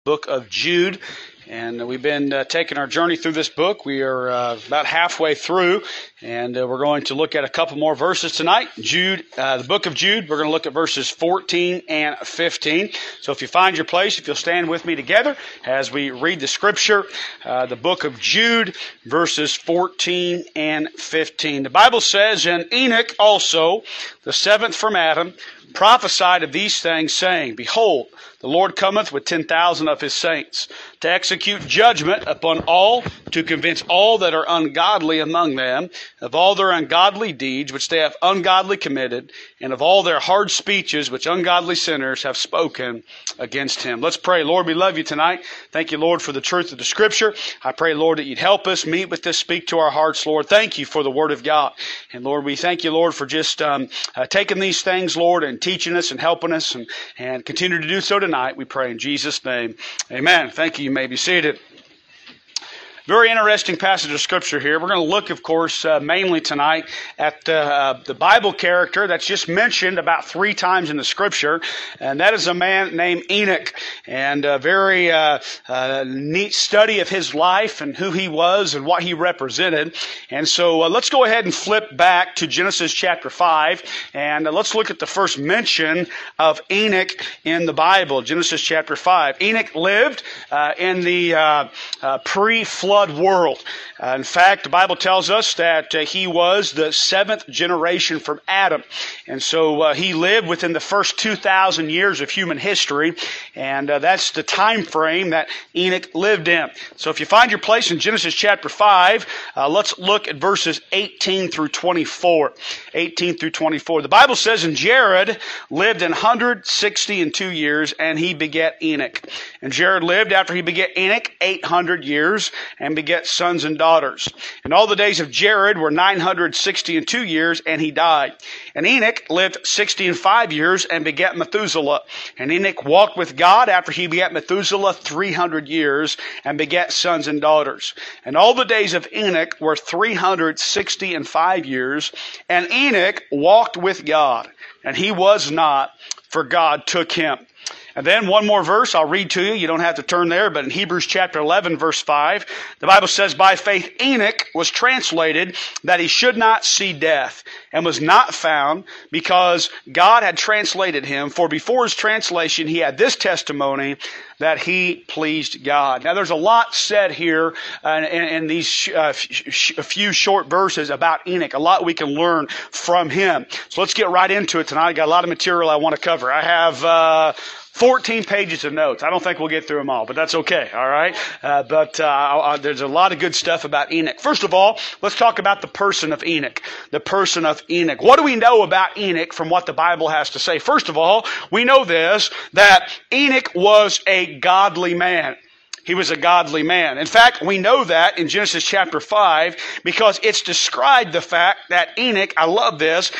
Book of Jude, and we've been taking our journey through this book. We are about halfway through, and we're going to look at a couple more verses tonight. Jude, the book of Jude, we're going to look at verses 14 and 15. So if you find your place, if you'll stand with me together as we read the scripture, the book of Jude, verses 14 and 15. The Bible says, "And Enoch also, the seventh from Adam, prophesied of these things, saying, Behold, the Lord cometh with 10,000 of his saints, to execute judgment upon all, to convince all that are ungodly among them, of all their ungodly deeds which they have ungodly committed, and of all their hard speeches which ungodly sinners have spoken against him." Let's pray. Lord, we love you tonight. Thank you, Lord, for the truth of the scripture. I pray, Lord, that you'd help us meet with this, speak to our hearts, Lord. Thank you for the word of God. And Lord, we thank you, Lord, for just taking these things, Lord, and teaching us and helping us and continue to do so tonight. We pray in Jesus' name. Amen. Thank you. You may be seated. Very interesting passage of scripture here. We're going to look, of course, mainly tonight at the Bible character that's just mentioned about 3 times in the scripture, and that is a man named Enoch. And a very neat study of his life and who he was and what he represented. And so let's go ahead and flip back to Genesis chapter 5, and let's look at the first mention of Enoch in the Bible. Genesis chapter 5. Enoch lived in the pre-flood world. In fact, the Bible tells us that he was the 7th generation from Adam. And so he lived within the first 2,000 years of human history. And that's the time frame that Enoch lived in. So if you find your place in Genesis chapter 5, let's look at verses 18 through 24. 18 through 24. The Bible says, "And Jared lived 162 years, and he begat Enoch. And Jared lived after he begat Enoch 800 years, and begat sons and daughters. And all the days of Jared were 962 years, and he died. And Enoch lived 65 years, and begat Methuselah. And Enoch walked with God after he begat Methuselah 300 years, and begat sons and daughters. And all the days of Enoch were 365 years, and Enoch walked with God, and he was not, for God took him." And then one more verse I'll read to you. You don't have to turn there, but in Hebrews chapter 11, verse 5, the Bible says, "By faith Enoch was translated that he should not see death, and was not found, because God had translated him. For before his translation he had this testimony, that he pleased God." Now there's a lot said here in these few short verses about Enoch. A lot we can learn from him. So let's get right into it tonight. I got a lot of material I want to cover. I have 14 pages of notes. I don't think we'll get through them all, but that's okay, all right? But there's a lot of good stuff about Enoch. First of all, let's talk about the person of Enoch. The person of Enoch. What do we know about Enoch from what the Bible has to say? First of all, we know this, that Enoch was a godly man. He was a godly man. In fact, we know that in Genesis chapter 5 because it's described the fact that Enoch, I love this,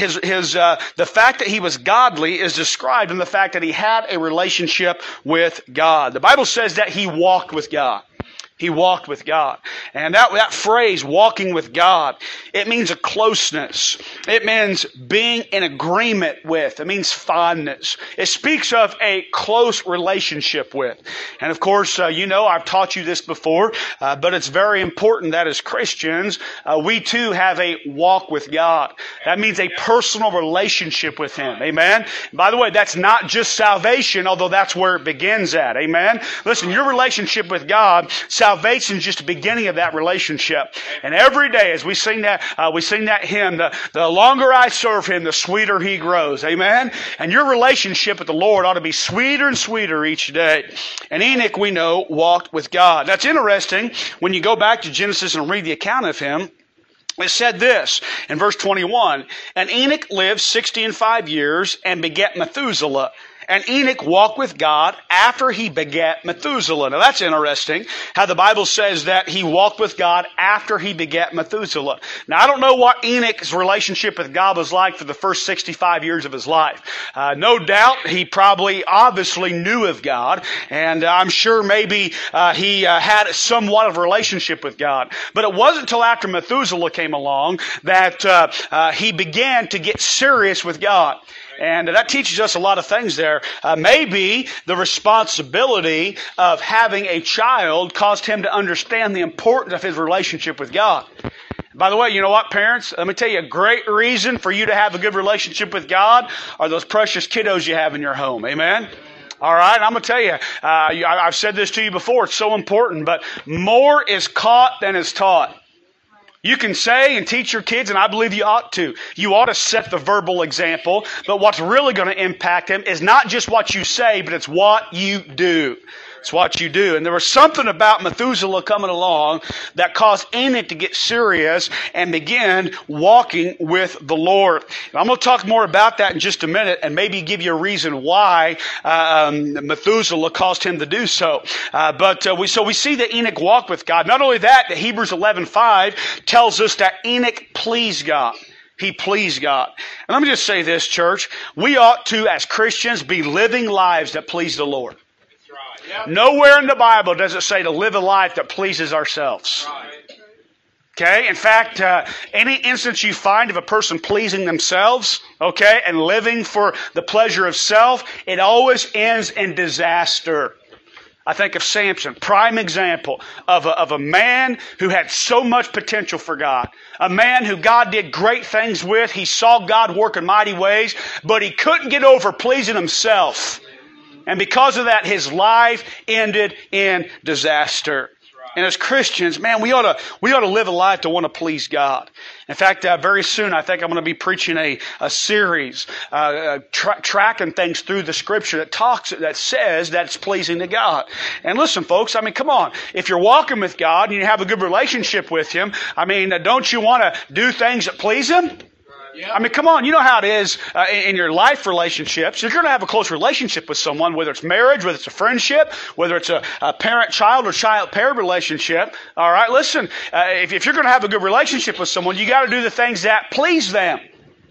the fact that he was godly is described in the fact that he had a relationship with God. The Bible says that he walked with God. He walked with God. And that phrase, walking with God, it means a closeness. It means being in agreement with. It means fondness. It speaks of a close relationship with. And of course, I've taught you this before, but it's very important that as Christians, we too have a walk with God. That means a personal relationship with Him. Amen? And by the way, that's not just salvation, although that's where it begins at. Amen? Listen, your relationship with God, salvation is just the beginning of that relationship. And every day as we sing that hymn, the longer I serve Him, the sweeter He grows. Amen? And your relationship with the Lord ought to be sweeter and sweeter each day. And Enoch, we know, walked with God. That's interesting. When you go back to Genesis and read the account of him, it said this in verse 21, "And Enoch lived 65 years and begat Methuselah. And Enoch walked with God after he begat Methuselah." Now that's interesting, how the Bible says that he walked with God after he begat Methuselah. Now I don't know what Enoch's relationship with God was like for the first 65 years of his life. No doubt he probably obviously knew of God, and I'm sure maybe he had somewhat of a relationship with God. But it wasn't until after Methuselah came along that he began to get serious with God. And that teaches us a lot of things there. Maybe the responsibility of having a child caused him to understand the importance of his relationship with God. By the way, you know what, parents? Let me tell you, a great reason for you to have a good relationship with God are those precious kiddos you have in your home. Amen? All right, I'm going to tell you, I've said this to you before, it's so important, but more is caught than is taught. You can say and teach your kids, and I believe you ought to. You ought to set the verbal example, but what's really going to impact them is not just what you say, but it's what you do. It's what you do. And there was something about Methuselah coming along that caused Enoch to get serious and begin walking with the Lord. And I'm going to talk more about that in just a minute and maybe give you a reason why Methuselah caused him to do so. But we see that Enoch walked with God. Not only that, Hebrews 11:5 tells us that Enoch pleased God. He pleased God. And let me just say this, church. We ought to, as Christians, be living lives that please the Lord. Nowhere in the Bible does it say to live a life that pleases ourselves. Okay? In fact, any instance you find of a person pleasing themselves, okay, and living for the pleasure of self, it always ends in disaster. I think of Samson, prime example of a man who had so much potential for God. A man who God did great things with. He saw God work in mighty ways, but he couldn't get over pleasing himself. And because of that, his life ended in disaster. And as Christians, man, we ought to live a life to want to please God. In fact, very soon, I think I'm going to be preaching a series, tracking things through the Scripture that says that it's pleasing to God. And listen, folks, I mean, come on. If you're walking with God and you have a good relationship with Him, I mean, don't you want to do things that please Him? I mean, come on, you know how it is in your life relationships. If you're going to have a close relationship with someone, whether it's marriage, whether it's a friendship, whether it's a parent-child or child-parent relationship, all right, listen, if you're going to have a good relationship with someone, you got to do the things that please them.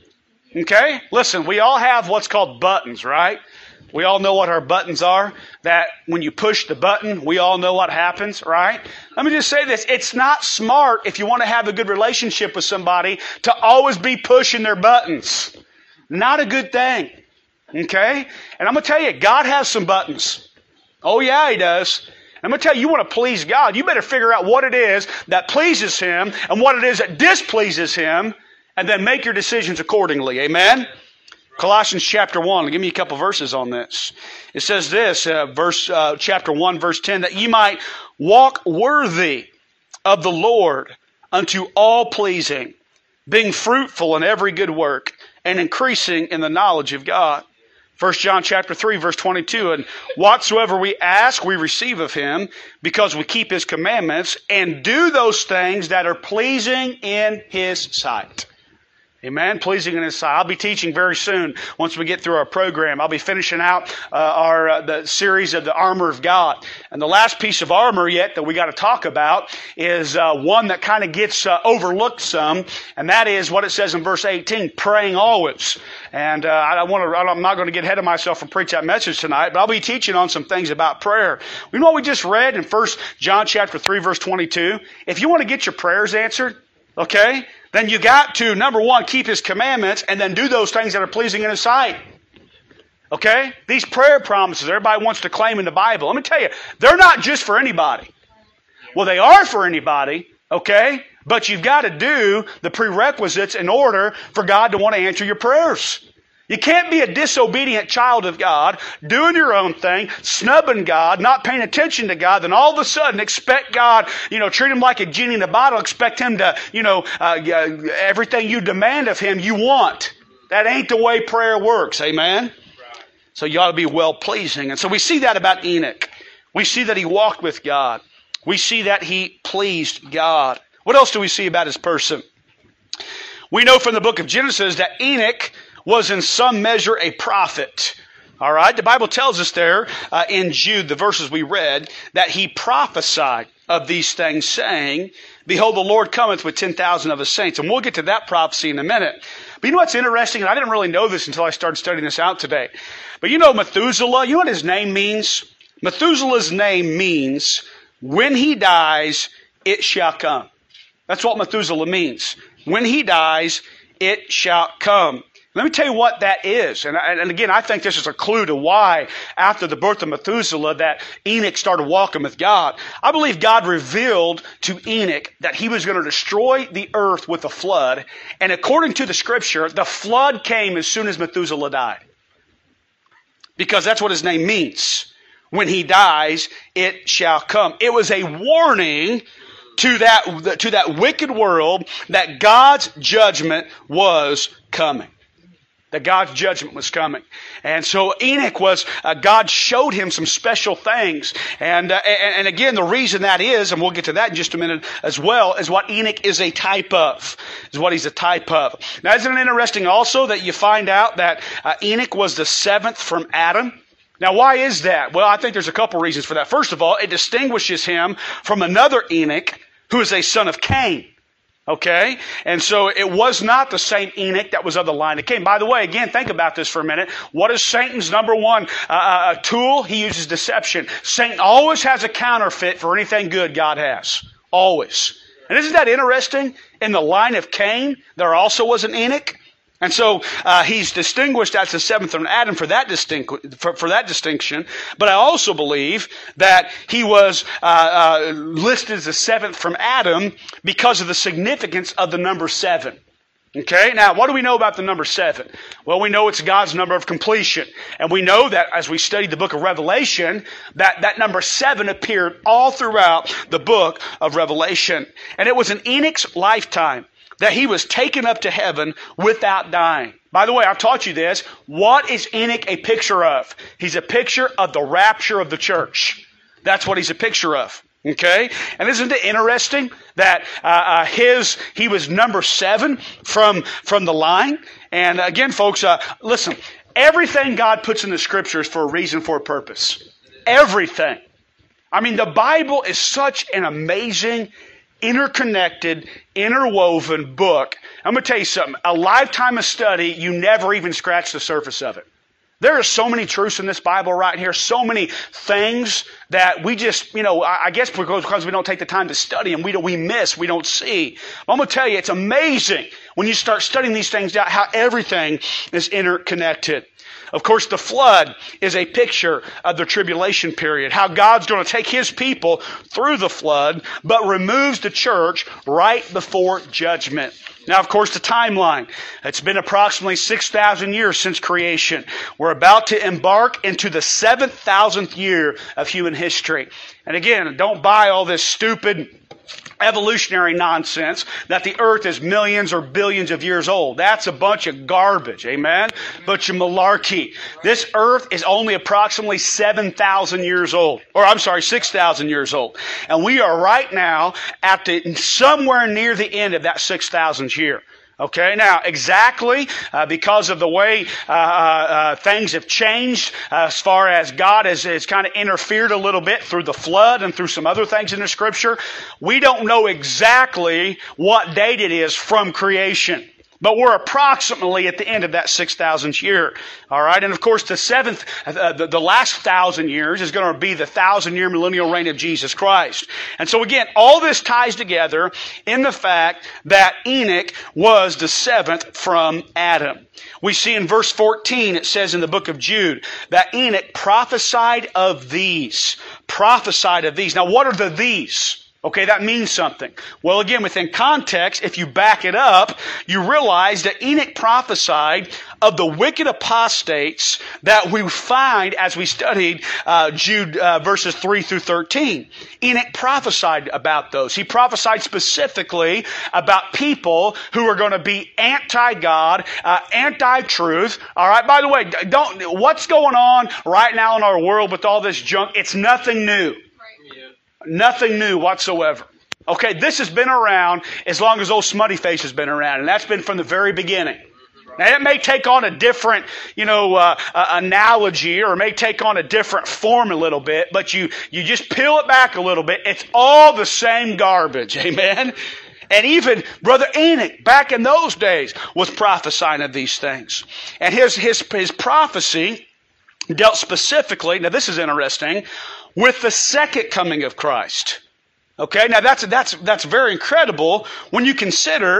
Okay? Listen, we all have what's called buttons, right? We all know what our buttons are, that when you push the button, we all know what happens, right? Let me just say this. It's not smart if you want to have a good relationship with somebody to always be pushing their buttons. Not a good thing. Okay? And I'm going to tell you, God has some buttons. Oh yeah, He does. I'm going to tell you, you want to please God, you better figure out what it is that pleases Him and what it is that displeases Him, and then make your decisions accordingly. Amen? Colossians chapter 1. I'll give you a couple verses on this. It says this, chapter 1, verse 10, that ye might walk worthy of the Lord unto all pleasing, being fruitful in every good work, and increasing in the knowledge of God. 1 John chapter 3, verse 22, and whatsoever we ask, we receive of Him, because we keep His commandments, and do those things that are pleasing in His sight. Amen. Pleasing in His sight. I'll be teaching very soon once we get through our program. I'll be finishing out the series of the armor of God. And the last piece of armor yet that we got to talk about is one that kind of gets overlooked some, and that is what it says in verse 18, praying always. And I'm not going to get ahead of myself and preach that message tonight, but I'll be teaching on some things about prayer. You know what we just read in 1 John chapter 3, verse 22? If you want to get your prayers answered, okay, then you got to, number one, keep His commandments and then do those things that are pleasing in His sight. Okay? These prayer promises everybody wants to claim in the Bible. Let me tell you, they're not just for anybody. Well, they are for anybody, okay? But you've got to do the prerequisites in order for God to want to answer your prayers. You can't be a disobedient child of God, doing your own thing, snubbing God, not paying attention to God, then all of a sudden expect God, treat Him like a genie in a bottle, expect Him to, everything you demand of Him, you want. That ain't the way prayer works, amen? So you ought to be well-pleasing. And so we see that about Enoch. We see that he walked with God. We see that he pleased God. What else do we see about his person? We know from the book of Genesis that Enoch was in some measure a prophet. All right, the Bible tells us there in Jude, the verses we read, that he prophesied of these things, saying, behold, the Lord cometh with 10,000 of His saints. And we'll get to that prophecy in a minute. But you know what's interesting? And I didn't really know this until I started studying this out today. But Methuselah, you know what his name means? Methuselah's name means, when he dies, it shall come. That's what Methuselah means. When he dies, it shall come. Let me tell you what that is. And again, I think this is a clue to why, after the birth of Methuselah, that Enoch started walking with God. I believe God revealed to Enoch that he was going to destroy the earth with a flood. And according to the scripture, the flood came as soon as Methuselah died. Because that's what his name means. When he dies, it shall come. It was a warning to that wicked world that God's judgment was coming. That God's judgment was coming. And so Enoch was, God showed him some special things. And again, the reason that is, and we'll get to that in just a minute as well, is what Enoch is a type of. Is what he's a type of. Now, isn't it interesting also that you find out that Enoch was the seventh from Adam? Now, why is that? Well, I think there's a couple reasons for that. First of all, it distinguishes him from another Enoch who is a son of Cain. Okay? And so it was not the same Enoch that was of the line of Cain. By the way, again, think about this for a minute. What is Satan's number one tool? He uses deception. Satan always has a counterfeit for anything good God has. Always. And isn't that interesting? In the line of Cain, there also was an Enoch. And so he's distinguished as the seventh from Adam for that distinction. But I also believe that he was listed as the seventh from Adam because of the significance of the number 7. Okay, now what do we know about the number 7? Well, we know it's God's number of completion. And we know that as we studied the book of Revelation, that number 7 appeared all throughout the book of Revelation. And it was in Enoch's lifetime that he was taken up to heaven without dying. By the way, I've taught you this. What is Enoch a picture of? He's a picture of the rapture of the church. That's what he's a picture of. Okay? And isn't it interesting that he was number 7 from the line? And again, folks, listen, everything God puts in the scriptures for a reason, for a purpose. Everything. I mean, the Bible is such an amazing, interconnected, interwoven book. I'm going to tell you something. A lifetime of study, you never even scratch the surface of it. There are so many truths in this Bible right here, so many things that we just, I guess because we don't take the time to study them, we miss, we don't see. But I'm going to tell you, it's amazing when you start studying these things out, how everything is interconnected. Of course, the flood is a picture of the tribulation period, how God's going to take His people through the flood, but removes the church right before judgment. Now, of course, the timeline. It's been approximately 6,000 years since creation. We're about to embark into the 7,000th year of human history. And again, don't buy all this stupid evolutionary nonsense that the earth is millions or billions of years old. That's a bunch of garbage, amen? Bunch of malarkey. This earth is only approximately 7,000 years old. 6,000 years old. And we are right now at somewhere near the end of that 6,000th year. Okay, now exactly because of the way things have changed as far as God has kind of interfered a little bit through the flood and through some other things in the Scripture, we don't know exactly what date it is from creation. But we're approximately at the end of that 6,000th year. All right. And of course, the last 1,000 years is going to be the 1,000-year millennial reign of Jesus Christ. And so again, all this ties together in the fact that Enoch was the 7th from Adam. We see in verse 14, it says in the book of Jude, that Enoch prophesied of these. Prophesied of these. Now, what are the these? Okay, that means something. Well, again, within context, if you back it up, you realize that Enoch prophesied of the wicked apostates that we find as we studied Jude verses 3 through 13. Enoch prophesied about those. He prophesied specifically about people who are going to be anti-God, anti-truth. All right, by the way, what's going on right now in our world with all this junk? It's nothing new. Nothing new whatsoever. Okay, this has been around as long as old Smutty Face has been around, and that's been from the very beginning. Now, it may take on a different, analogy, or it may take on a different form a little bit, but you just peel it back a little bit. It's all the same garbage, amen? And even Brother Enoch, back in those days, was prophesying of these things. And his prophecy dealt specifically, now this is interesting, with the second coming of Christ. Okay, now that's very incredible when you consider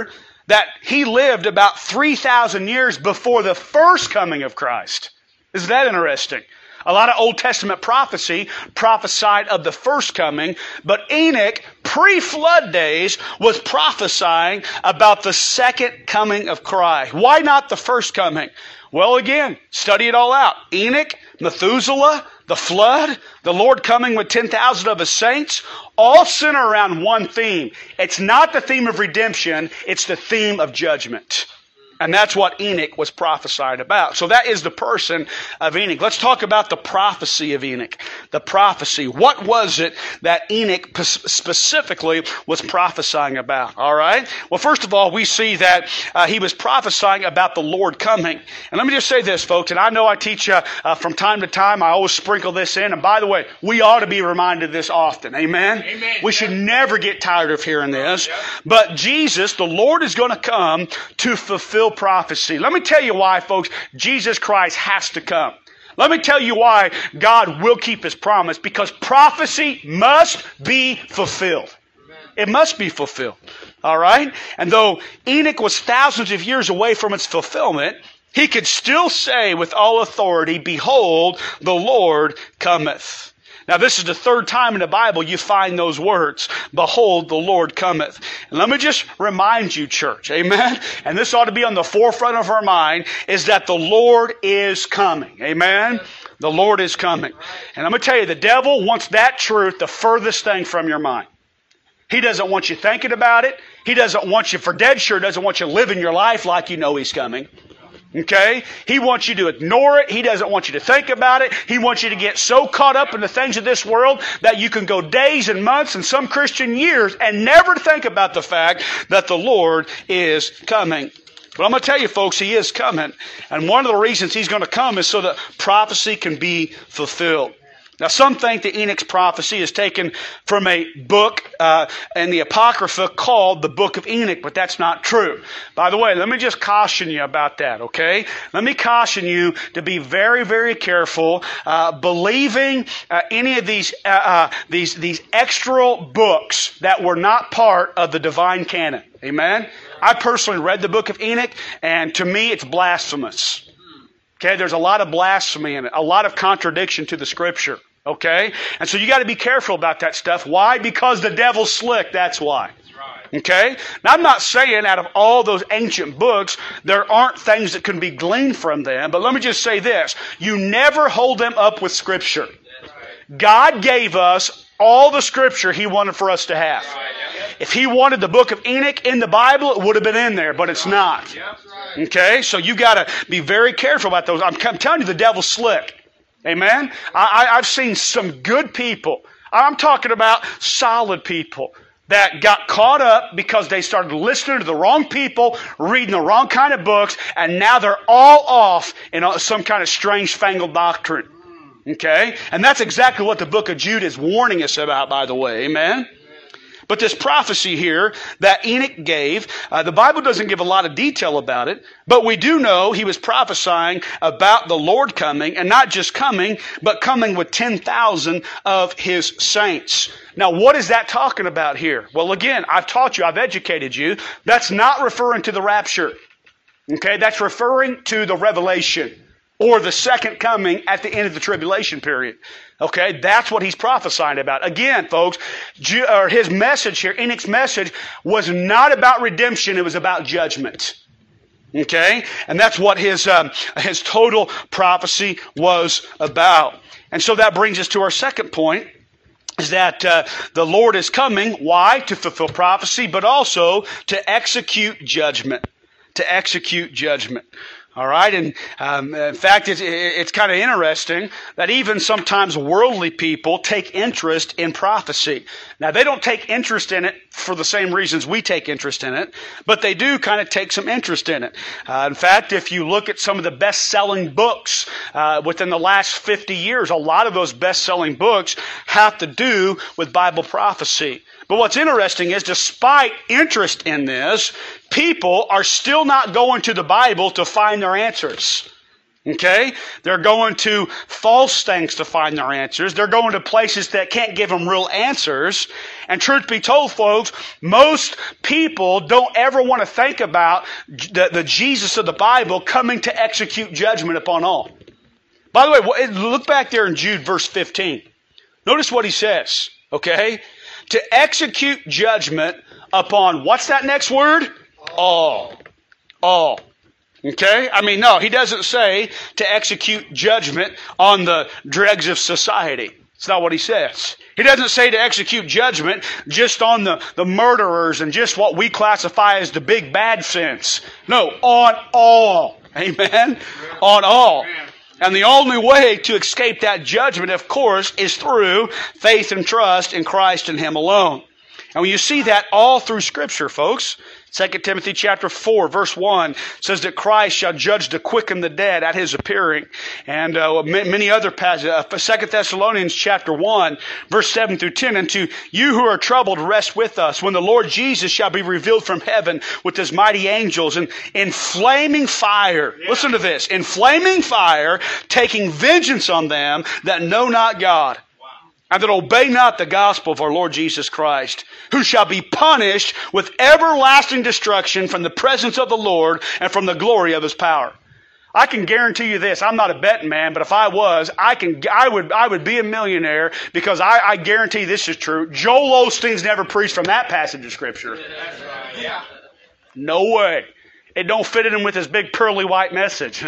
that he lived about 3,000 years before the first coming of Christ. Isn't that interesting? A lot of Old Testament prophecy prophesied of the first coming, but Enoch, pre-flood days, was prophesying about the second coming of Christ. Why not the first coming? Well, again, study it all out. Enoch, Methuselah, the flood, the Lord coming with 10,000 of His saints, all center around one theme. It's not the theme of redemption, it's the theme of judgment. And that's what Enoch was prophesied about. So that is the person of Enoch. Let's talk about the prophecy of Enoch. The prophecy. What was it that Enoch specifically was prophesying about? All right? Well, first of all, we see that he was prophesying about the Lord coming. And let me just say this, folks, and I know I teach from time to time. I always sprinkle this in. And by the way, we ought to be reminded of this often. Amen? Amen. We should never get tired of hearing this. But Jesus, the Lord, is going to come to fulfill prophecy. Let me tell you why, folks, Jesus Christ has to come. Let me tell you why God will keep His promise, because prophecy must be fulfilled. It must be fulfilled. All right? And though Enoch was thousands of years away from its fulfillment, he could still say with all authority, "Behold, the Lord cometh." Now, this is the third time in the Bible you find those words, "Behold, the Lord cometh." And let me just remind you, church, amen? And this ought to be on the forefront of our mind, is that the Lord is coming. Amen? The Lord is coming. And I'm going to tell you, the devil wants that truth the furthest thing from your mind. He doesn't want you thinking about it. He doesn't want you, for dead sure, doesn't want you living your life like you know He's coming. Okay? He wants you to ignore it. He doesn't want you to think about it. He wants you to get so caught up in the things of this world that you can go days and months and some Christian years and never think about the fact that the Lord is coming. But I'm going to tell you, folks, He is coming. And one of the reasons He's going to come is so that prophecy can be fulfilled. Now, some think that Enoch's prophecy is taken from a book in the Apocrypha called the Book of Enoch, but that's not true. By the way, let me just caution you about that, okay? Let me caution you to be very, very careful believing any of these extra books that were not part of the divine canon. Amen? I personally read the Book of Enoch, and to me, it's blasphemous. Okay, there's a lot of blasphemy in it, a lot of contradiction to the Scripture. Okay? And so you got to be careful about that stuff. Why? Because the devil's slick, that's why. Okay? Now, I'm not saying out of all those ancient books, there aren't things that can be gleaned from them, but let me just say this. You never hold them up with Scripture. God gave us all the Scripture He wanted for us to have. If He wanted the Book of Enoch in the Bible, it would have been in there, but it's not. Okay? So you got to be very careful about those. I'm telling you, the devil's slick. Amen? I've seen some good people. I'm talking about solid people that got caught up because they started listening to the wrong people, reading the wrong kind of books, and now they're all off in some kind of strange fangled doctrine. Okay? And that's exactly what the book of Jude is warning us about, by the way. Amen? But this prophecy here that Enoch gave, the Bible doesn't give a lot of detail about it, but we do know he was prophesying about the Lord coming, and not just coming, but coming with 10,000 of His saints. Now, what is that talking about here? Well, again, I've taught you, I've educated you. That's not referring to the rapture. Okay, that's referring to the revelation, or the second coming at the end of the tribulation period. Okay, that's what he's prophesying about. Again, folks, his message here, Enoch's message, was not about redemption, it was about judgment. Okay? And that's what his total prophecy was about. And so that brings us to our second point, is that the Lord is coming. Why? To fulfill prophecy, but also to execute judgment. To execute judgment. All right, and in fact, it's kind of interesting that even sometimes worldly people take interest in prophecy. Now, they don't take interest in it for the same reasons we take interest in it, but they do kind of take some interest in it. In fact, if you look at some of the best-selling books within the last 50 years, a lot of those best-selling books have to do with Bible prophecy. But what's interesting is, despite interest in this, people are still not going to the Bible to find their answers. Okay? They're going to false things to find their answers. They're going to places that can't give them real answers. And truth be told, folks, most people don't ever want to think about the Jesus of the Bible coming to execute judgment upon all. By the way, look back there in Jude verse 15. Notice what he says, okay? To execute judgment upon, what's that next word? All. All. Okay? I mean, no, he doesn't say to execute judgment on the dregs of society. It's not what he says. He doesn't say to execute judgment just on the murderers and just what we classify as the big bad sins. No, on all. Amen? On all. And the only way to escape that judgment, of course, is through faith and trust in Christ and Him alone. And when you see that all through Scripture, folks, 2 Timothy chapter 4, verse 1 says that Christ shall judge the quick and the dead at His appearing. And many other passages. 2 Thessalonians chapter 1, verse 7 through 10. And to you who are troubled, rest with us when the Lord Jesus shall be revealed from heaven with His mighty angels and in flaming fire. Yeah. Listen to this. In flaming fire, taking vengeance on them that know not God. And that obey not the gospel of our Lord Jesus Christ, who shall be punished with everlasting destruction from the presence of the Lord and from the glory of His power. I can guarantee you this. I'm not a betting man, but if I was, I would be a millionaire because I guarantee this is true. Joel Osteen's never preached from that passage of Scripture. That's right. Yeah. No way. It don't fit in with his big pearly white message.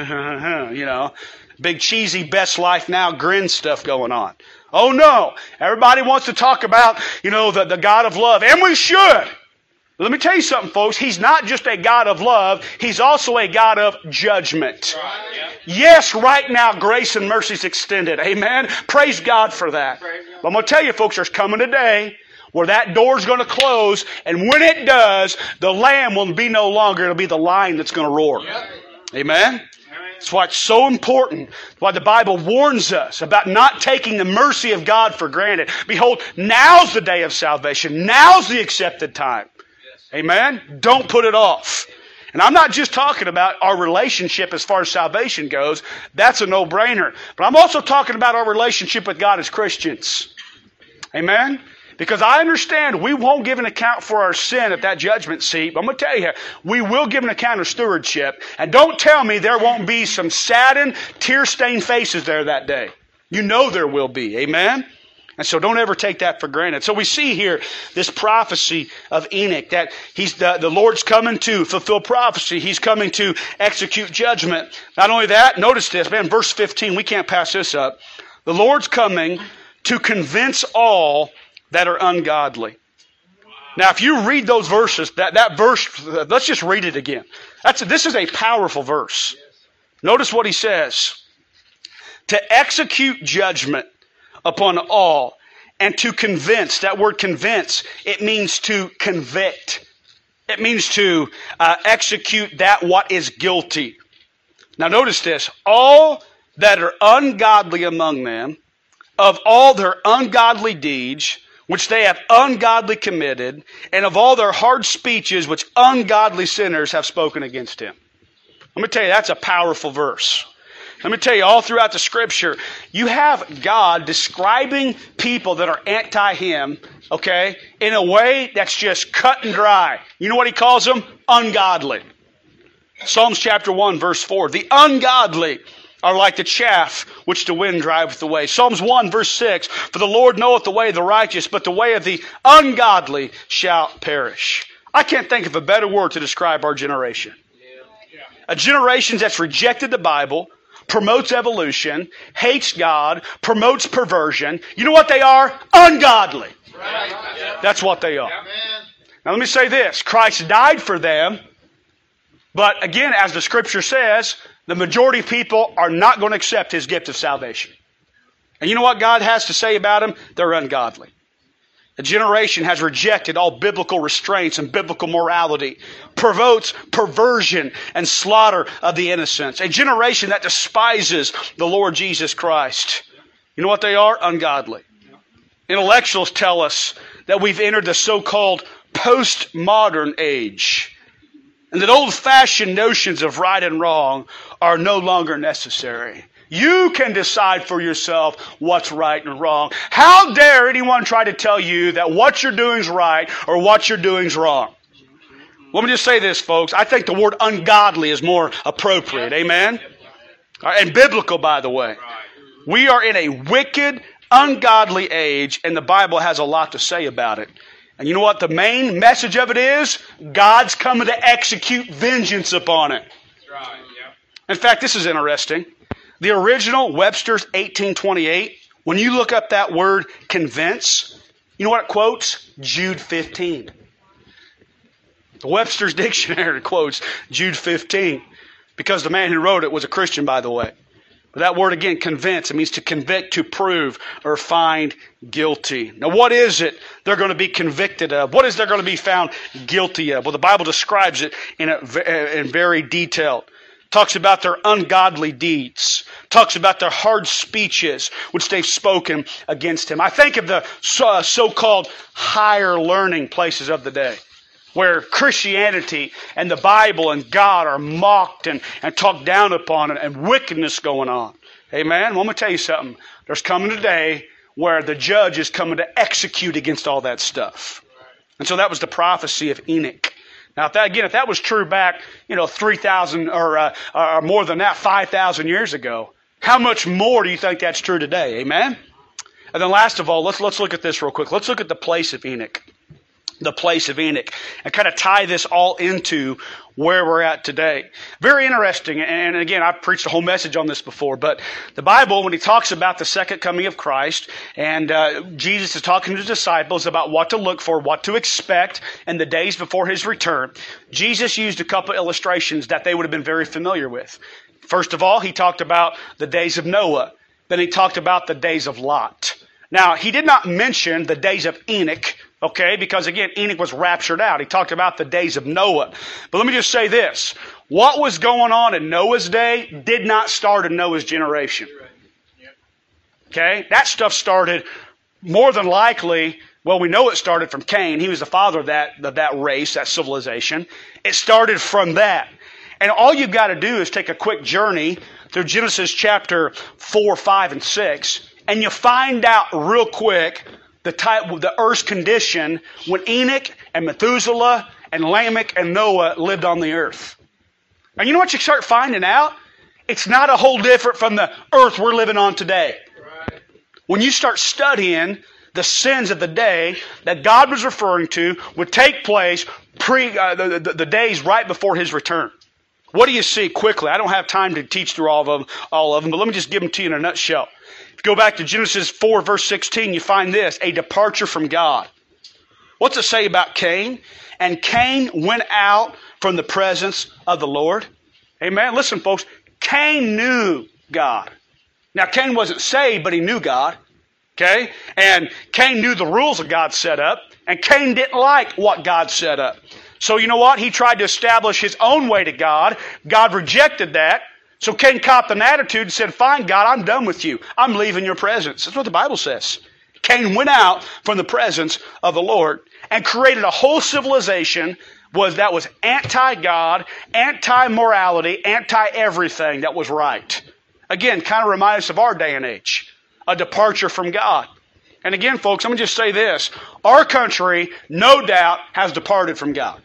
Big cheesy best life now grin stuff going on. Oh no. Everybody wants to talk about, the God of love. And we should. Let me tell you something, folks. He's not just a God of love. He's also a God of judgment. Right. Yeah. Yes, right now, grace and mercy is extended. Amen. Praise God for that. But I'm going to tell you, folks, there's coming a day where that door's going to close. And when it does, the lamb will be no longer. It'll be the lion that's going to roar. Yep. Amen. That's why it's so important, why the Bible warns us about not taking the mercy of God for granted. Behold, now's the day of salvation. Now's the accepted time. Amen? Don't put it off. And I'm not just talking about our relationship as far as salvation goes. That's a no-brainer. But I'm also talking about our relationship with God as Christians. Amen? Because I understand we won't give an account for our sin at that judgment seat. But I'm going to tell you, we will give an account of stewardship. And don't tell me there won't be some saddened, tear-stained faces there that day. You know there will be. Amen? And so don't ever take that for granted. So we see here this prophecy of Enoch, that the Lord's coming to fulfill prophecy. He's coming to execute judgment. Not only that, notice this, man, verse 15, we can't pass this up. The Lord's coming to convince all that are ungodly. Now, if you read those verses, that verse, let's just read it again. This is a powerful verse. Notice what he says. To execute judgment upon all and to convince. That word convince, it means to convict. It means to execute that what is guilty. Now, notice this. All that are ungodly among them, of all their ungodly deeds, which they have ungodly committed, and of all their hard speeches, which ungodly sinners have spoken against him. Let me tell you, that's a powerful verse. Let me tell you, all throughout the Scripture, you have God describing people that are anti-Him, okay, in a way that's just cut and dry. You know what He calls them? Ungodly. Psalms chapter 1, verse 4. The ungodly are like the chaff which the wind driveth away. Psalms 1 verse 6, for the Lord knoweth the way of the righteous, but the way of the ungodly shall perish. I can't think of a better word to describe our generation. A generation that's rejected the Bible, promotes evolution, hates God, promotes perversion. You know what they are? Ungodly. That's what they are. Now let me say this. Christ died for them, but again, as the Scripture says, the majority of people are not going to accept His gift of salvation. And you know what God has to say about them? They're ungodly. A generation has rejected all biblical restraints and biblical morality, promotes perversion and slaughter of the innocents. A generation that despises the Lord Jesus Christ. You know what they are? Ungodly. Intellectuals tell us that we've entered the so-called postmodern age. And that old-fashioned notions of right and wrong are no longer necessary. You can decide for yourself what's right and wrong. How dare anyone try to tell you that what you're doing is right or what you're doing is wrong? Let me just say this, folks. I think the word ungodly is more appropriate. Amen? And biblical, by the way. We are in a wicked, ungodly age, and the Bible has a lot to say about it. And you know what the main message of it is? God's coming to execute vengeance upon it. In fact, this is interesting. The original Webster's 1828, when you look up that word convince, you know what it quotes? Jude 15. The Webster's Dictionary quotes Jude 15 because the man who wrote it was a Christian, by the way. But that word again, convince, it means to convict, to prove, or find guilty. Now what is it they're going to be convicted of? What is they're going to be found guilty of? Well, the Bible describes it in very detail. Talks about their ungodly deeds. Talks about their hard speeches which they've spoken against him. I think of the so-called higher learning places of the day, where Christianity and the Bible and God are mocked and talked down upon and wickedness going on. Amen? Well, I'm going to tell you something. There's coming a day where the judge is coming to execute against all that stuff. And so that was the prophecy of Enoch. Now, if that was true back, 3,000 or more than that, 5,000 years ago, how much more do you think that's true today? Amen? And then last of all, let's look at this real quick. Let's look at the place of Enoch. The place of Enoch, and kind of tie this all into where we're at today. Very interesting, and again, I've preached a whole message on this before, but the Bible, when he talks about the second coming of Christ, and Jesus is talking to his disciples about what to look for, what to expect in the days before his return, Jesus used a couple of illustrations that they would have been very familiar with. First of all, he talked about the days of Noah. Then he talked about the days of Lot. Now, he did not mention the days of Enoch, okay, because again, Enoch was raptured out. He talked about the days of Noah. But let me just say this. What was going on in Noah's day did not start in Noah's generation. Okay? That stuff started more than likely, well, we know it started from Cain. He was the father of that race, that civilization. It started from that. And all you've got to do is take a quick journey through Genesis chapter 4, 5, and 6, and you find out real quick the earth's condition when Enoch and Methuselah and Lamech and Noah lived on the earth. And you know what you start finding out? It's not a whole different from the earth we're living on today. Right. When you start studying the sins of the day that God was referring to would take place the days right before his return. What do you see quickly? I don't have time to teach through all of them, but let me just give them to you in a nutshell. Go back to Genesis 4, verse 16, you find this, a departure from God. What's it say about Cain? And Cain went out from the presence of the Lord. Amen. Listen, folks, Cain knew God. Now, Cain wasn't saved, but he knew God. Okay? And Cain knew the rules that God set up, and Cain didn't like what God set up. So you know what? He tried to establish his own way to God. God rejected that. So Cain copped an attitude and said, fine, God, I'm done with you. I'm leaving your presence. That's what the Bible says. Cain went out from the presence of the Lord and created a whole civilization that was anti-God, anti-morality, anti-everything that was right. Again, kind of reminds us of our day and age. A departure from God. And again, folks, let me just say this. Our country, no doubt, has departed from God.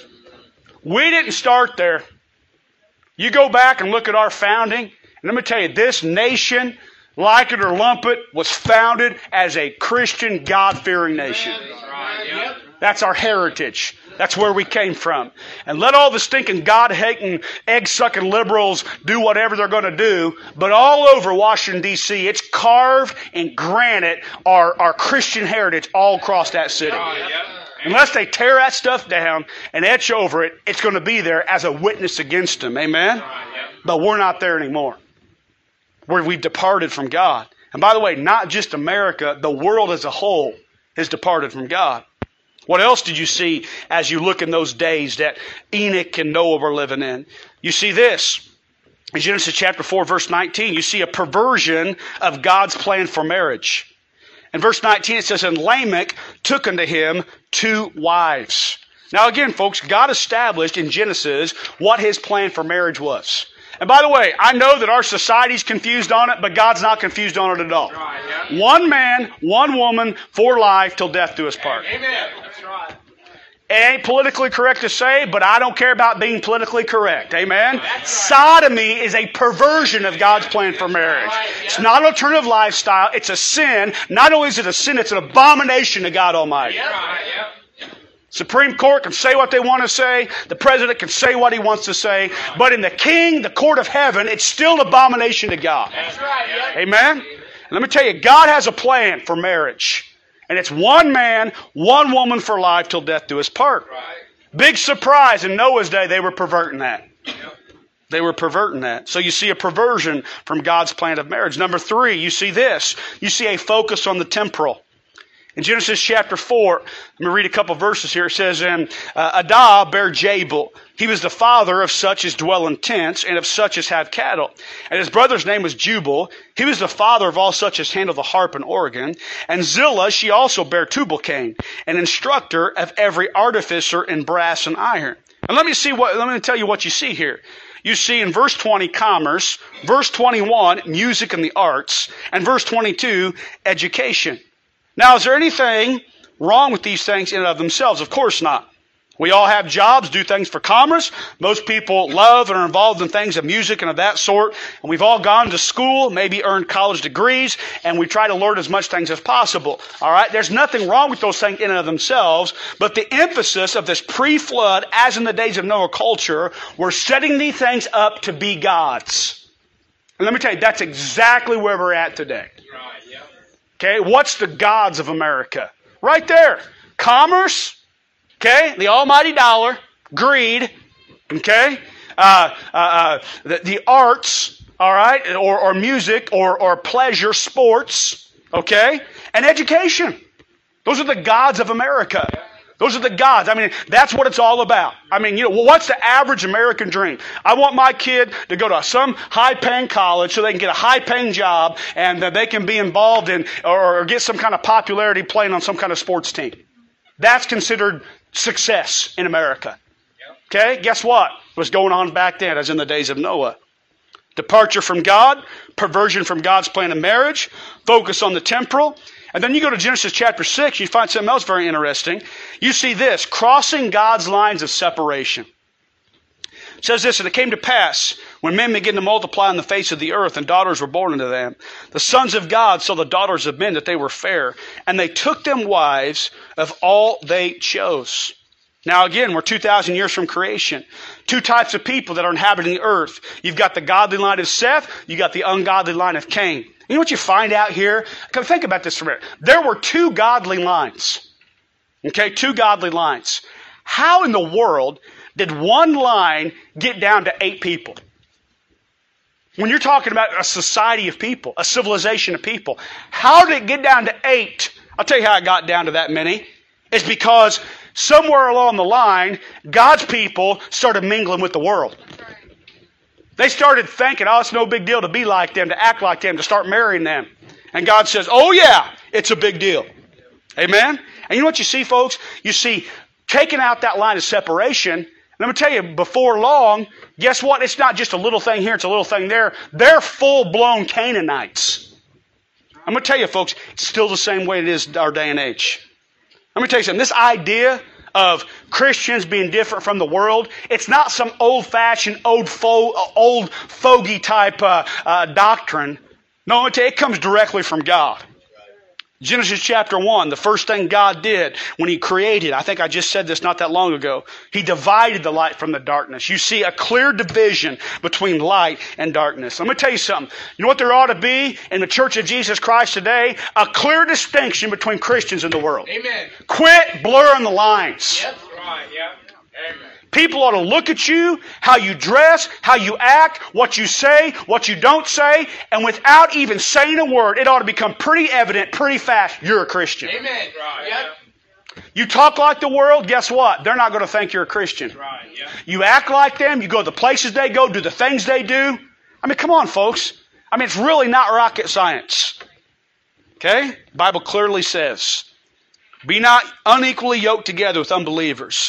We didn't start there. You go back and look at our founding, and let me tell you, this nation, like it or lump it, was founded as a Christian, God-fearing nation. That's our heritage. That's where we came from. And let all the stinking God-hating, egg-sucking liberals do whatever they're going to do, but all over Washington, D.C., it's carved in granite our Christian heritage all across that city. Unless they tear that stuff down and etch over it, it's going to be there as a witness against them. Amen? But we're not there anymore. We've departed from God. And by the way, not just America, the world as a whole has departed from God. What else did you see as you look in those days that Enoch and Noah were living in? You see this. In Genesis chapter 4, verse 19, you see a perversion of God's plan for marriage. In verse 19 it says, and Lamech took unto him 2 wives. Now again, folks, God established in Genesis what His plan for marriage was. And by the way, I know that our society's confused on it, but God's not confused on it at all. Right, yeah. One man, one woman, for life till death do us part. Amen. That's right. It ain't politically correct to say, but I don't care about being politically correct. Amen? That's right. Sodomy is a perversion of God's plan for marriage. It's not an alternative lifestyle. It's a sin. Not only is it a sin, it's an abomination to God Almighty. Right, yeah. Supreme Court can say what they want to say. The president can say what he wants to say. But in the court of heaven, it's still an abomination to God. That's right, yeah. Amen? Let me tell you, God has a plan for marriage. And it's one man, one woman for life till death do us part. Right. Big surprise in Noah's day, they were perverting that. They were perverting that. So you see a perversion from God's plan of marriage. Number 3, you see this. You see a focus on the temporal. In Genesis chapter 4, let me read a couple verses here. It says, Adah bare Jabal. He was the father of such as dwell in tents, and of such as have cattle. And his brother's name was Jubal. He was the father of all such as handle the harp and organ. And Zillah, she also bare Tubal-Cain, an instructor of every artificer in brass and iron. And let me tell you what you see here. You see in verse 20, commerce. Verse 21, music and the arts. And verse 22, education. Now, is there anything wrong with these things in and of themselves? Of course not. We all have jobs, do things for commerce. Most people love and are involved in things of music and of that sort. And we've all gone to school, maybe earned college degrees, and we try to learn as much things as possible. All right? There's nothing wrong with those things in and of themselves, but the emphasis of this pre-flood, as in the days of Noah culture, we're setting these things up to be gods. And let me tell you, that's exactly where we're at today. Right, yeah. Okay, what's the gods of America? Right there. Commerce, okay, the almighty dollar, greed, okay, the arts, all right, or music, or pleasure, sports, okay, and education. Those are the gods of America. Those are the gods. I mean, that's what it's all about. I mean, what's the average American dream? I want my kid to go to some high-paying college so they can get a high-paying job and that they can be involved in or get some kind of popularity playing on some kind of sports team. That's considered success in America. Okay? Guess what was going on back then, as in the days of Noah? Departure from God, perversion from God's plan of marriage, focus on the temporal. And then you go to Genesis chapter 6, you find something else very interesting. You see this, crossing God's lines of separation. It says this, and it came to pass, when men began to multiply on the face of the earth, and daughters were born unto them, the sons of God saw the daughters of men that they were fair, and they took them wives of all they chose. Now again, we're 2,000 years from creation. 2 types of people that are inhabiting the earth. You've got the godly line of Seth, you've got the ungodly line of Cain. You know what you find out here? Come think about this for a minute. There were 2 godly lines. Okay, 2 godly lines. How in the world did one line get down to 8 people? When you're talking about a society of people, a civilization of people, how did it get down to 8? I'll tell you how it got down to that many. It's because somewhere along the line, God's people started mingling with the world. They started thinking, oh, it's no big deal to be like them, to act like them, to start marrying them. And God says, oh yeah, it's a big deal. Amen? And you know what you see, folks? You see, taking out that line of separation, let me tell you, before long, guess what? It's not just a little thing here, it's a little thing there. They're full-blown Canaanites. I'm going to tell you, folks, it's still the same way it is our day and age. Let me tell you something. This idea of Christians being different from the world, it's not some old-fashioned, old fogey type doctrine. No, it comes directly from God. Genesis chapter 1, the first thing God did when He created, I think I just said this not that long ago, He divided the light from the darkness. You see a clear division between light and darkness. I'm going to tell you something. You know what there ought to be in the Church of Jesus Christ today? A clear distinction between Christians and the world. Amen. Quit blurring the lines. Yep. Right, yeah. Amen. People ought to look at you, how you dress, how you act, what you say, what you don't say, and without even saying a word, it ought to become pretty evident, pretty fast, you're a Christian. Amen. Right, yep. You talk like the world, guess what? They're not going to think you're a Christian. Right, yeah. You act like them, you go to the places they go, do the things they do. I mean, come on, folks. I mean, it's really not rocket science. Okay? The Bible clearly says, be not unequally yoked together with unbelievers.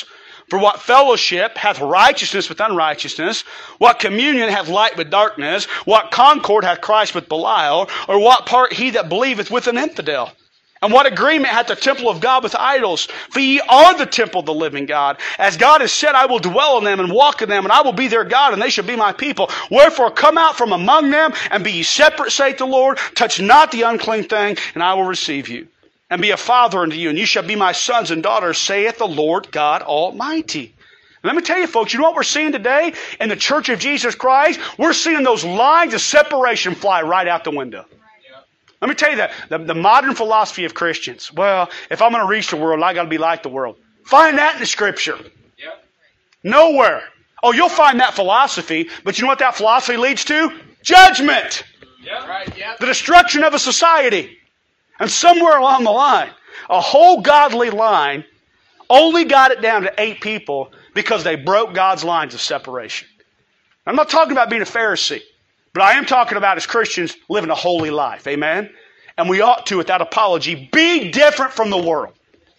For what fellowship hath righteousness with unrighteousness? What communion hath light with darkness? What concord hath Christ with Belial? Or what part he that believeth with an infidel? And what agreement hath the temple of God with idols? For ye are the temple of the living God. As God has said, I will dwell in them and walk in them, and I will be their God, and they shall be my people. Wherefore come out from among them, and be ye separate, saith the Lord. Touch not the unclean thing, and I will receive you. And be a father unto you, and you shall be my sons and daughters, saith the Lord God Almighty. And let me tell you, folks, you know what we're seeing today in the Church of Jesus Christ? We're seeing those lines of separation fly right out the window. Let me tell you that the modern philosophy of Christians, well, if I'm going to reach the world, I got to be like the world. Find that in the Scripture. Yep. Nowhere. Oh, you'll find that philosophy, but you know what that philosophy leads to? Judgment. Yep. Right. Yep. The destruction of a society. And somewhere along the line, a whole godly line only got it down to 8 people because they broke God's lines of separation. I'm not talking about being a Pharisee, but I am talking about as Christians living a holy life. Amen? And we ought to, without apology, be different from the world.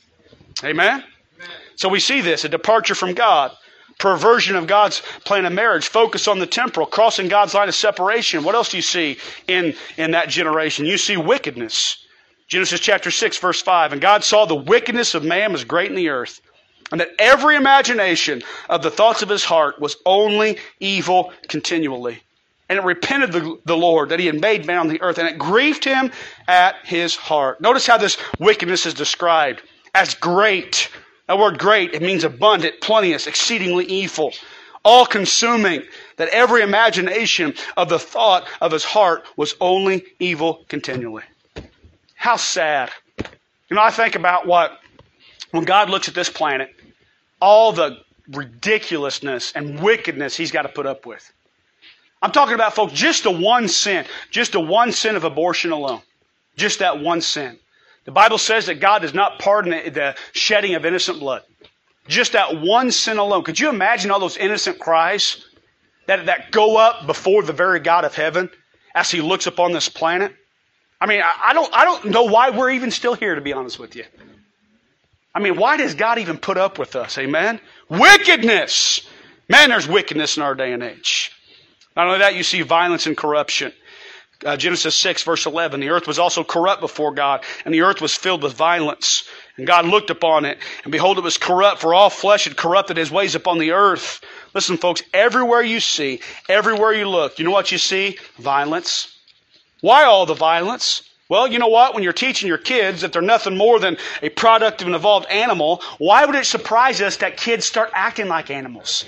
Amen? So we see this, a departure from God, perversion of God's plan of marriage, focus on the temporal, crossing God's line of separation. What else do you see in that generation? You see wickedness. Genesis chapter 6, verse 5. And God saw the wickedness of man was great in the earth, and that every imagination of the thoughts of his heart was only evil continually. And it repented the Lord that he had made man on the earth, and it grieved him at his heart. Notice how this wickedness is described as great. That word great, it means abundant, plenteous, exceedingly evil, all-consuming, that every imagination of the thought of his heart was only evil continually. How sad. You know, I think about when God looks at this planet, all the ridiculousness and wickedness he's got to put up with. I'm talking about, folks, just the one sin of abortion alone. Just that one sin. The Bible says that God does not pardon the shedding of innocent blood. Just that one sin alone. Could you imagine all those innocent cries that go up before the very God of heaven as he looks upon this planet? I mean, I don't know why we're even still here, to be honest with you. I mean, why does God even put up with us? Amen? Wickedness. Man, there's wickedness in our day and age. Not only that, you see violence and corruption. Genesis 6, verse 11. The earth was also corrupt before God, and the earth was filled with violence. And God looked upon it, and behold, it was corrupt, for all flesh had corrupted his ways upon the earth. Listen, folks, everywhere you see, everywhere you look, you know what you see? Violence. Why all the violence? Well, you know what? When you're teaching your kids that they're nothing more than a product of an evolved animal, why would it surprise us that kids start acting like animals?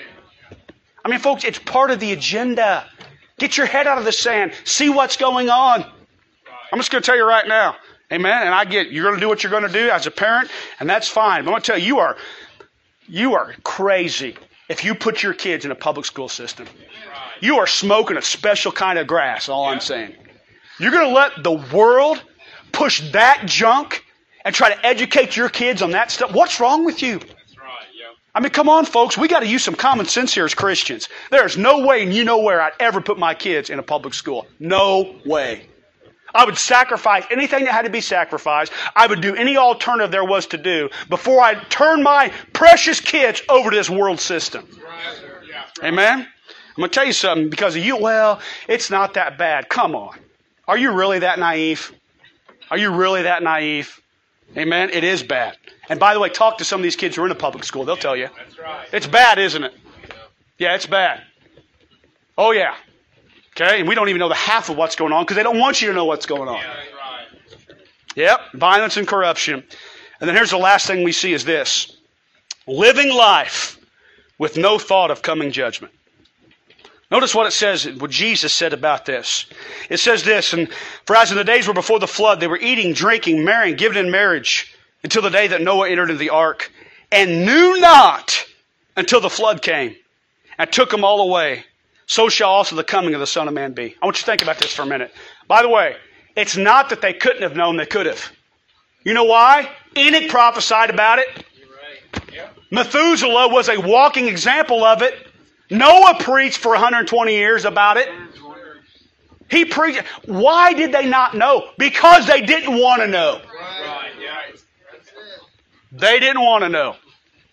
I mean, folks, it's part of the agenda. Get your head out of the sand. See what's going on. I'm just going to tell you right now. Amen? And I get you're going to do what you're going to do as a parent, and that's fine. But I'm going to tell you, you are crazy if you put your kids in a public school system. You are smoking a special kind of grass, all I'm saying. You're going to let the world push that junk and try to educate your kids on that stuff? What's wrong with you? I mean, come on, folks. We got to use some common sense here as Christians. There's no way and you know where I'd ever put my kids in a public school. No way. I would sacrifice anything that had to be sacrificed. I would do any alternative there was to do before I turn my precious kids over to this world system. Amen? I'm going to tell you something because of you. Well, it's not that bad. Come on. Are you really that naive? Are you really that naive? Amen? It is bad. And by the way, talk to some of these kids who are in a public school. They'll tell you. That's right. It's bad, isn't it? Yeah, it's bad. Oh, yeah. Okay? And we don't even know the half of what's going on because they don't want you to know what's going on. Yeah, that's right. Yep. Violence and corruption. And then here's the last thing we see is this. Living life with no thought of coming judgment. Notice what it says, what Jesus said about this. It says this, and for as in the days were before the flood, they were eating, drinking, marrying, giving in marriage, until the day that Noah entered into the ark, and knew not until the flood came, and took them all away. So shall also the coming of the Son of Man be. I want you to think about this for a minute. By the way, it's not that they couldn't have known, they could have. You know why? Enoch prophesied about it. You're right. Yep. Methuselah was a walking example of it. Noah preached for 120 years about it. He preached. Why did they not know? Because they didn't want to know. Right. Yeah. They didn't want to know.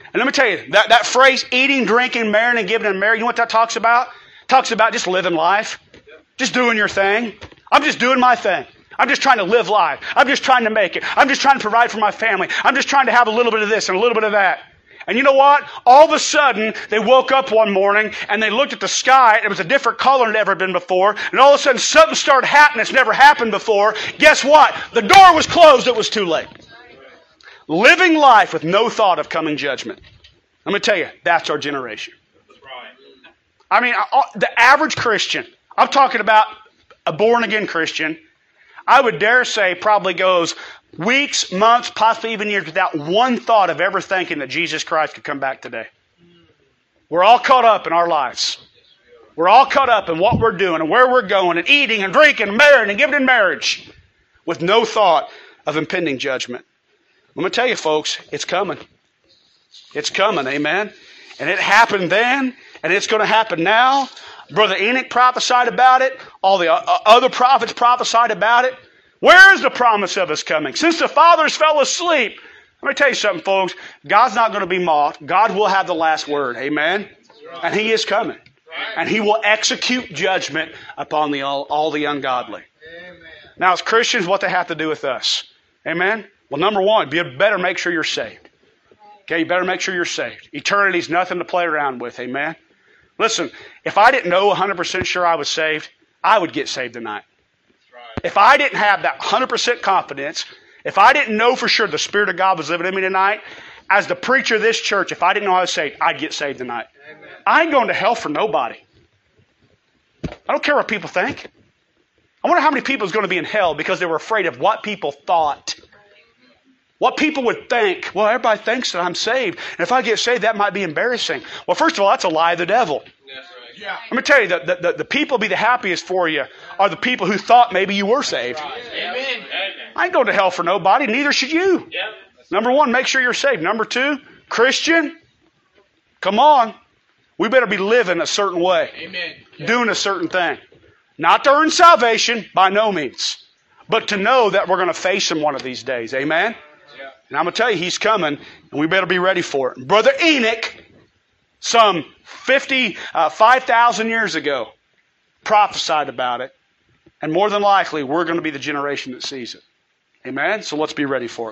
And let me tell you, that phrase, eating, drinking, marrying, and giving in marriage, you know what that talks about? It talks about just living life. Just doing your thing. I'm just doing my thing. I'm just trying to live life. I'm just trying to make it. I'm just trying to provide for my family. I'm just trying to have a little bit of this and a little bit of that. And you know what? All of a sudden, they woke up one morning and they looked at the sky. And it was a different color than it ever been before. And all of a sudden, something started happening that's never happened before. Guess what? The door was closed. It was too late. Living life with no thought of coming judgment. Let me tell you, that's our generation. I mean, the average Christian, I'm talking about a born-again Christian, I would dare say probably goes weeks, months, possibly even years without one thought of ever thinking that Jesus Christ could come back today. We're all caught up in our lives. We're all caught up in what we're doing and where we're going and eating and drinking and marrying and giving in marriage with no thought of impending judgment. I'm going to tell you, folks, it's coming. It's coming, amen? And it happened then, and it's going to happen now. Brother Enoch prophesied about it. All the other prophets prophesied about it. Where is the promise of us coming? Since the fathers fell asleep. Let me tell you something, folks. God's not going to be mocked. God will have the last word. Amen? And He is coming. And He will execute judgment upon all the ungodly. Now, as Christians, what they have to do with us? Amen? Well, number one, you better make sure you're saved. Okay, you better make sure you're saved. Eternity's nothing to play around with. Amen? Listen, if I didn't know 100% sure I was saved, I would get saved tonight. If I didn't have that 100% confidence, if I didn't know for sure the Spirit of God was living in me tonight, as the preacher of this church, if I didn't know I was saved, I'd get saved tonight. Amen. I ain't going to hell for nobody. I don't care what people think. I wonder how many people is going to be in hell because they were afraid of what people thought. What people would think. Well, everybody thinks that I'm saved. And if I get saved, that might be embarrassing. Well, first of all, that's a lie of the devil. Yeah. Let me tell you, the people be the happiest for you are the people who thought maybe you were saved. Amen. I ain't going to hell for nobody. Neither should you. Yep. Number one, make sure you're saved. Number two, Christian, come on. We better be living a certain way. Amen. Doing a certain thing. Not to earn salvation, by no means. But to know that we're going to face Him one of these days. Amen? And I'm going to tell you, He's coming, and we better be ready for it. Brother Enoch, some 5,000 years ago, prophesied about it. And more than likely, we're going to be the generation that sees it. Amen? So let's be ready for it.